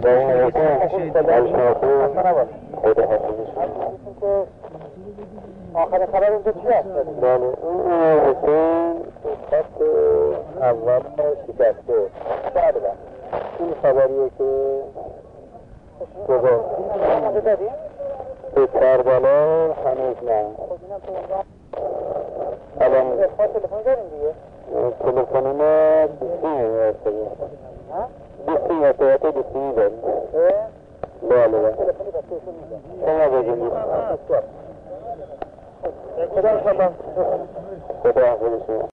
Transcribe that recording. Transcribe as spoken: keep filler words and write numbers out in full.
آخر خبر اونجا چی هست؟ بله اون حسین خط اول شکسته. بله بله این خبریه که بابا به کربلا هنوز نه. الان تلفن داریم دیگه؟ تلفن ما بیستی هسته بیستی هسته هسته بیستی داریم. بله بله تلفنی بسیشون میدن شما بزنید خدا شما خدا حافظ شما.